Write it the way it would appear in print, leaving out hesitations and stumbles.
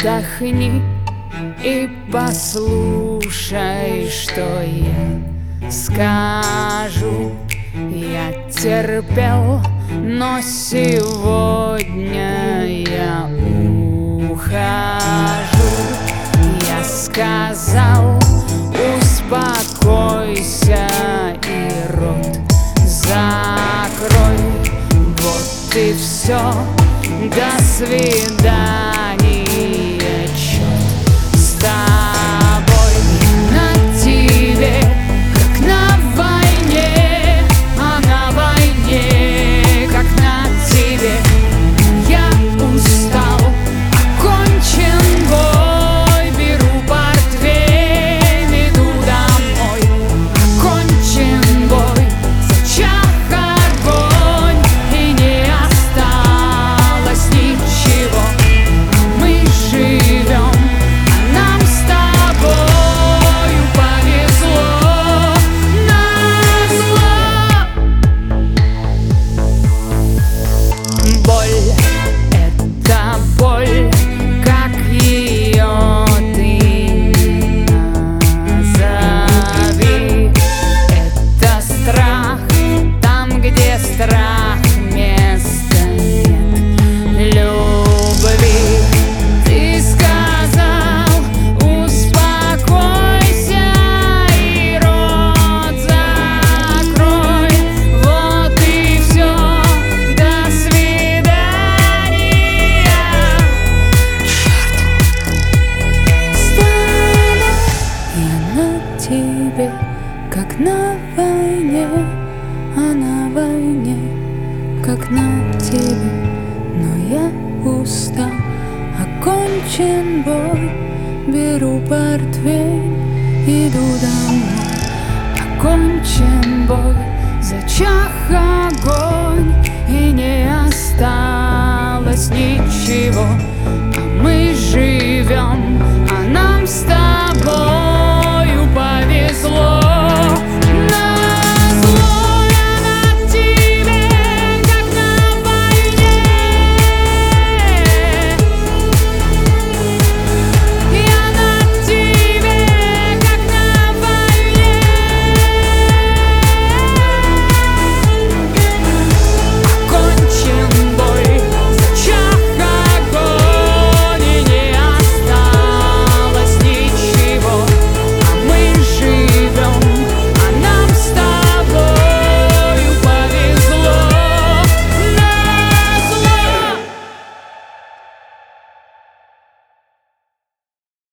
Отдохни и послушай, что я скажу. Я терпел, но сегодня я ухожу. Я сказал: успокойся и рот закрой. Вот и все, до свидания, черт с тобой. На тебе, как на войне, а на войне, как на тебе. Я устал, окончен бой, беру портвейн, иду домой. Окончен бой, зачах огонь, и не осталось ничего. Мы живем, а нам с тобою повезло. Назло. Боль — это боль, как ее ты назови. Это страх, там, где страх, места нет любви. Ты сказал: успокойся и рот закрой. Вот и все, до свидания. Я на тебе, как на войне, а на войне, как на тебе. Но я устал, окончен бой, беру портвейн, иду домой. Окончен бой, зачах огонь,